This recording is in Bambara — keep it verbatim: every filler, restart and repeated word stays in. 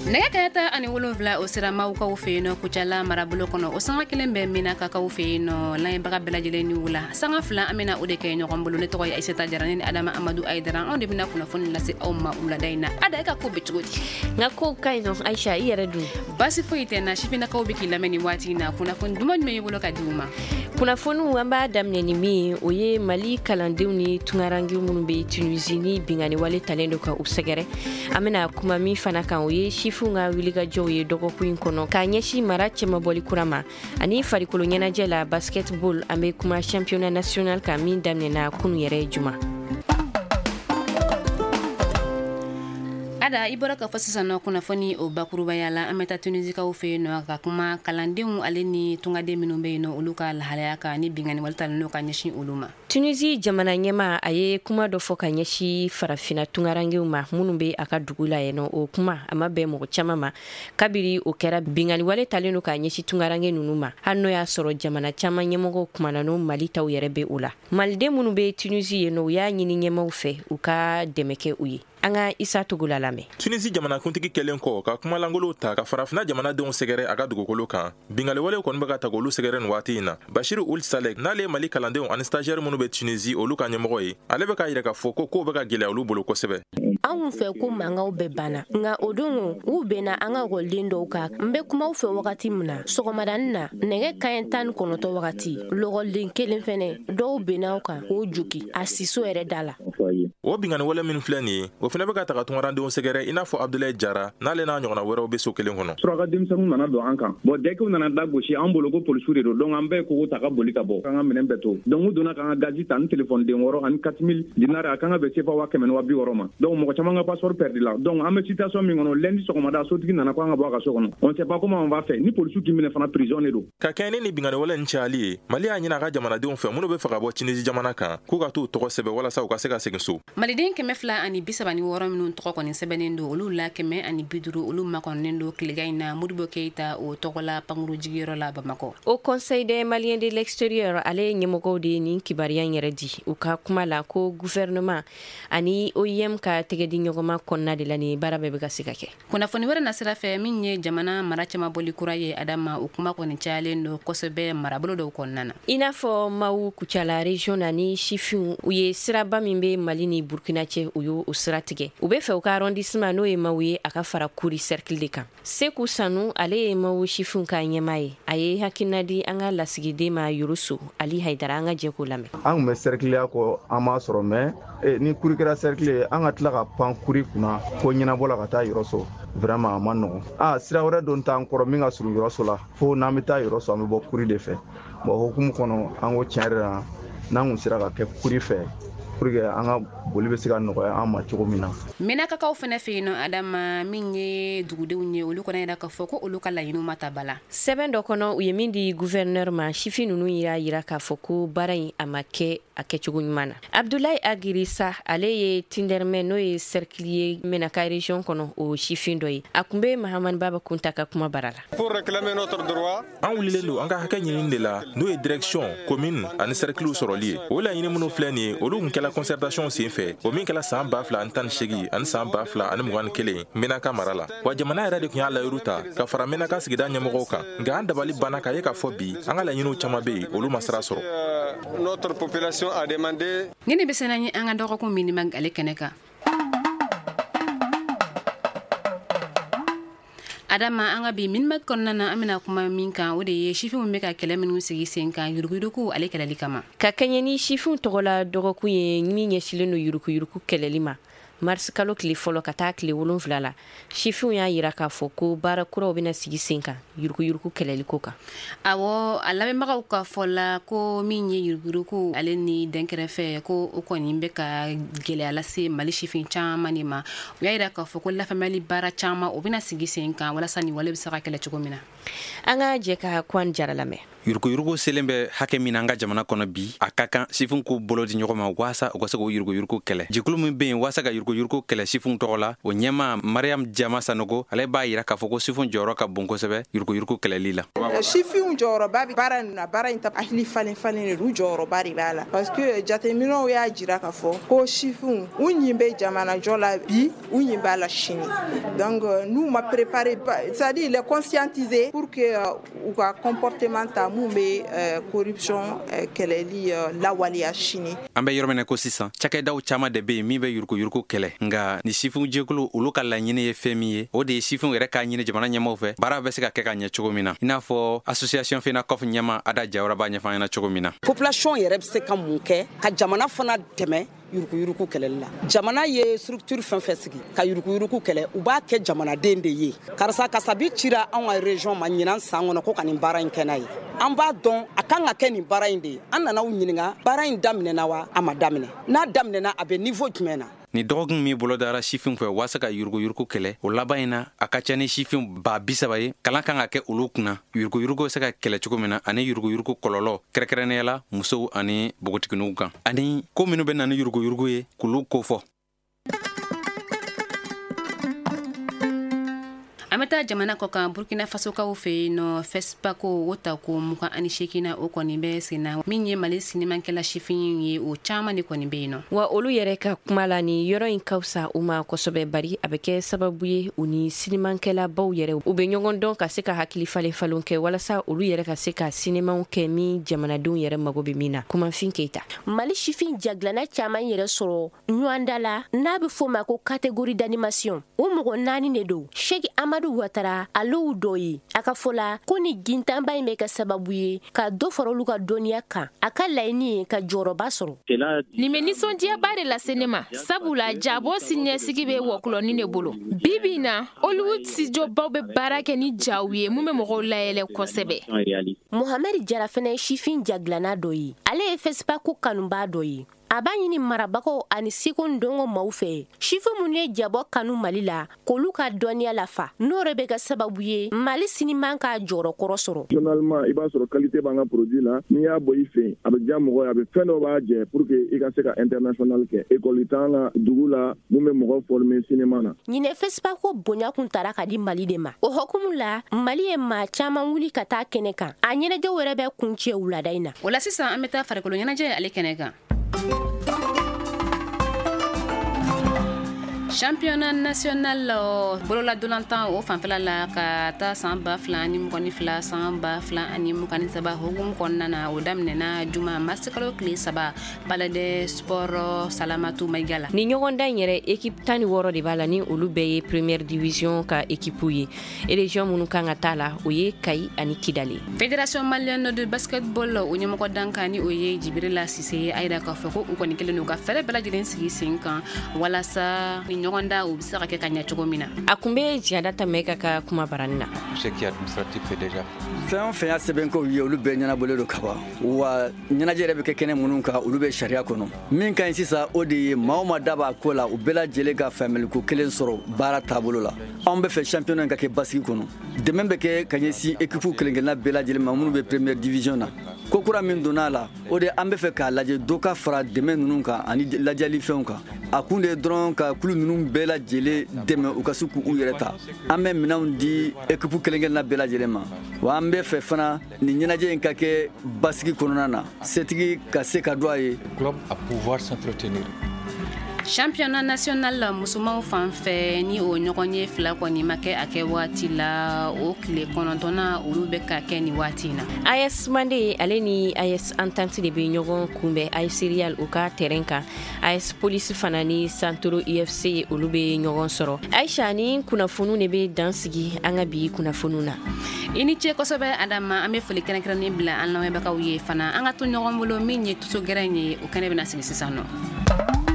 nega kayata ani wolonvla o sira mawka ufeeno kuchala marabulo kono o sanga kilembe mina kaka ufeeno la baga belajele ni wula sanga fla amina ode kay no kombulu ne toy ay seta jarani adama amadou aidara on de bina kuna fon la se awma umla dayna ada ka ko bitugodi ngako kayno aisha yere du basi foyite na shifina ka obiki lameni wati na kuna fon duma me wolo ka duma kuna fonu wamba damne ni mi oye mali kalandew ni tungarangi munu be Tunisie bingani wale talendo ka usegere amina kuma mi fana kan oye shifunga wiliga joye dogo kuin kono ka nyeshi marache maboli kurama ani farikolo nyana jela basketball ambe kuma championnat national ka min damne na kunu yere juma ada ibora ka fasisa no kuna foni o bakuruba yala ameta Tunisie ka ufe no ka kuma kalandew aleni tunga de minumbe no uluka lahalaya ka ni bingani walta no ka nyeshi uluma Tunisie jamana nyema aye kuma do foka nyeshi farafina tungarange uma munumbe aka dugula yeno o kuma amabe mo chamama kabiri o kera bingani wale taleno ka nyeshi tungarange nunuma hanno ya soro jamana chama nyemo kuma no malita u yerebe ula malde munumbe Tunisie no ya nyini nyema ufe uka demeke uyi anga isa tugula lame Tunisie jamana kuntigi kelen ko ka kuma langolo ta ka farafina jamana de on segere aga dugukolo kan bingale wale ko nbaga ta golu segere nwati ina Bashir Ould Salek na le mali kalande on stagiaire munu be Tunisie o luka nyemo yi ale be ka yira ka foko ko be ka gele olu bolo ko sebe an fe ko manga o be bana nga odungu u be na anga golden do ka mbe kuma u fe wakati mna sogomadan na nege kayentan kono to wakati lo golden kelen fene do be na ka o juki asiso ere dala o bingane wala min flani o fina be ka ta ka tungarande on segere ina fo Abdoulaye Jara na le na nyona wero be so kelen hono suraga dimsanu nana do ankan bo deke nana dagoshi an bolo ko polsuri do donc ambe ko ta ka boli ka bo kan menen beto donc dona kan gazi tan telephone de woro an quatre mille dinara kan be sefa wa kemen wa bi woro ma donc mo chama nga passeport perdu la donc am situation mi ngono lendi so komada so tigi nana ko nga bo ka so kono on sait pas comment on va faire ni polsu ki minen fana prison do ka kene ni bingane wala nchali mali anyina ga jamana de on fe muno be fa bo Tunisie jamana kan ku ga to to sebe wala sa ka se ka segenso mali den ke mefla ani bisabani woro minun to ko ni sebenendo olu la keme ani biduru olu makonendo kligaina mudibo keita o tokola panguru jigiro la bamako au conseil des maliens de l'extérieur ale nyemogo de ni kibariyan yeredi u ka kuma la ko gouvernement ani O I M ka tegedi nyogoma konna de lani barabe be gasikake kuna foni wara nasira fe minye jamana maracha maboli kuraye adama ukuma ko ni chalendo kosebe marabolo do konnana ina fo mawu kuchala region ani shifun uye siraba mimbe malini burkina che uyo usratige ube fe ka arrondissement no e mawuye aka fara kuri cercle de kan seku sanu ale mawu shifun ka nyemaye aye hakinadi anga lasigide ma yurusu ali haidara anga je ko lame an me cercle ko ama soro me ni kuri kera cercle anga tlaka pan kuri kuna ko nyina bola ka ta yuroso vraiment amano ah sira wora don tan koro minga suru yuroso la fo namita yuroso am bo kuri de fe bo hukum kono ango tiara nangu sira ka ke kuri fe kurge anga boli be siga no ya ama chogomina mena ka ka fene fino adama minye dugude unye olu kona ida ka foko olu kala yinu mata bala seben do kono uyemindi gouverneur ma shifinu nu ira ira ka foko barai amake akechugumana Abdoulaye Agirissa aleye tinderme no e cerclier mena ka region kono o shifindo yi akumbe Mahaman Baba Kuntaka kuma barala pour réclamer notre droit an wulilelo anga hakanya nyinde la no e direction commune an cercle sorolier wala yini muno flani olu nkela concertation si fait o min kala samba fla antan shegi an samba fla an mugan kele mena kamarala wa jamana era de kunya la yuruta ka fara mena ka sigida nyamo ka nga anda bali bana ka yeka fobi anga la yinu chama be olu masara soro notre population a demandé ngene besenani anga doko ko minimag ale keneka adama anga bi min mak konna na amina kuma min kan wode ye shifu me ka kele min sigi sen kan yurgudu ku ale kala likama ka kanyani shifu togola dogo ku ye min ye shileno yurku yurku kele lima mars kalo kli folo kata kli wolon flala shifu ya yira ka foko bara kuro bina sigi sen kan yurku yurku kele likoka awo alabe maka ka fola ko min ye yurgudu ku ale ni denkere fe ko o ko ni be ka gele ala se mali shifin chama ni ma ya yira ka foko la family bara chama o bina sigi sen kan wala sani wala bisa ka kele chugomina anga je ka kwan jaralame yuruku yuruku selembe hake minanga jamana kono bi akaka sifun ko bolo di nyogoma wasa o ko yuruku yuruku kele jikulu min be wasa ga yuruku yuruku kele sifun tola o nyama Mariam Jama Sanogo ale ba yira ka foko sifun joro ka bonko sebe yuruku yuruku kele lila sifun joro ba bara na bara inta ahli falen falen ru joro bari bala parce que jatemino ya jira ka fo ko sifun unyimbe jamana jola bi unyimba la chini donc nous m'a préparé ça dit les conscientiser pour que ou ka comportement ta mumbe corruption kele li la wali ya chini ambe yormene ko sisan chake daw chama de be mi be yuruku yuruku kele nga ni sifun jekulu uluka la nyine ye femiye o de sifun re ka nyine jamana nyamo fe bara be se ka ke ka nya chogomina ina fo association fina kof nyama ada jawra ba nya fa ina chogomina population yere be se ka munke ka jamana fana deme yuruku yuruku kele la jamana ye structure fan fesigi ka yuruku yuruku kele u ba ke jamana dende ye karasa kasabi chira an region ma nyina sangono ko kanin bara in kenai an ba don akan ga kenin bara inde an nana u nyininga bara in damne na wa ama damne na damne na abe niveau jumena ni dogun mi bolo dara shifin fe wasa ka yuruku yuruku kele o labayina akacha ni shifin ba bisabaye kala kan ga ke ulukuna yuruku yuruku se ka kele chugumina ani yuruku yuruku kololo krekerenela muso ani bogotikinu kan ani ko minu be nan yuruku yuruku ye kulu kofo ameta jamana ko kan Burkina Faso ka fe no fespa ko wota ko muka ani shekina o ko ni be sina minye mali sinima kala shifin yi o chama ni ko ni be no wa olu yere ka kumala ni yoro in kausa uma ko sobe bari abeke sababu ye uni sinima kala baw yere u be nyogon don ka se ka hakili fale falon ke wala sa olu yere ka se ka sinima ke mi jamana dun yere mago be mina kuma fin keita mali shifin jaglana chama yere soro nyandala na be fo ma ko catégorie d'animation o mo nani ne do sheki Amadou Ouattara alo doyi akafola koni gintamba imeka sababu ye ka do farolu ka donia kan aka laini ka joroba soro limenison dia bare la sinema sabula jabo sinye sigibe wokloni ne bolo bibina Hollywood studio bawbe barake ni jawiye mume mo layele kosebe Mohamed Jarafene shifin jaglana doyi ale fespa ku kanumba doyi abanyini marabako ani sikon dongo maufe shifu munye jabo kanu malila koluka donia lafa norebe ka sababu ye mali sinimanka joro korosoro journellement iba soro qualité banga produit la ni ya boy fe abe jamogo abe feno ba je pour que i ka se ka international ke école tanga dugula mume mo former cinéma na nyine fespa ko bonya kuntara ka di mali de ma o hokumula mali e ma chama wuli kata keneka anyene de werebe kunche uladaina wala sisa ameta farekolo nyana je ale keneka championnat national bolola dolantan o fanfela la ka ta samba flani mukoni fla samba fla ani mukani saba hogum konnana o damne na juma masikalo kli saba balade sport salamatu maigala ni nyogonda nyere équipe tani woro de bala ni olu be première division ka équipe yi et les gens munu kanga tala o ye kai ani kidali fédération malienne de basketball o nyamo ko dankani o ye jibrila sise ayda ka foko ko ni kelenu ka fere bala jilen sigi cinq ans wala sa nyogonda u bisa ka kanya chogomina akumbe jiada tameka ka kuma baranna ce qui administratif fait déjà fɛn fɛn ya sɛbɛn ko ye olu bɛɛ ɲɛnabɔlen don ka ban wa ɲɛnajɛ yɛrɛ bɛ kɛ kɛnɛ minnu kan olu bɛ sariya kɔnɔ min ka ɲi sisan o de ye maa o maa da b'a ko la u bɛɛ lajɛlen ka faamuyaliko kelen sɔrɔ baara taabolo la anw bɛ fɛ championnat in ka kɛ basigi kɔnɔ dɛmɛ bɛ kɛ ka ɲɛsin équipe kelen-kelenna bɛɛ lajɛlen ma minnu bɛ première division na ko kura min donna a la o de an bɛ fɛ k'a lajɛ dɔ ka fara dɛmɛ ninnu kan ani lajɛli fɛnw kan a kun de ye dɔrɔn ka kulu ninnu bɛɛ lajɛlen dɛmɛ u ka se k'u yɛrɛ ta an bɛ minɛnw di équipe kelen-kelenna bɛɛ lajɛlen ma wa an bɛ fɛ fana nin ɲɛnajɛ in ka kɛ basigi kɔnɔna na setigi ka se ka don a ye club à pouvoir s'entretenir championnat national musumaw fanfɛ ni o ɲɔgɔnye fila kɔni ma kɛ a kɛ waati la o tile kɔnɔntɔnna olu bɛ ka kɛ ni waati na A S Mande ale ni A S Entente de bɛ ɲɔgɔn kunbɛn A S Real o ka terrain kan A S Police fana ni Santoro U F C olu bɛ ɲɔgɔn sɔrɔ Aisha ni kunnafoniw de bɛ dan sigi an ka bi kunnafoniw na i ni ce kosɛbɛ Adama an bɛ foli kɛrɛnkɛrɛnnen bila an lamɛnbagaw ye fana an ka to ɲɔgɔn bolo min ye tuso gɛrɛn ye o kɛnɛ bɛna sigi sisan nɔ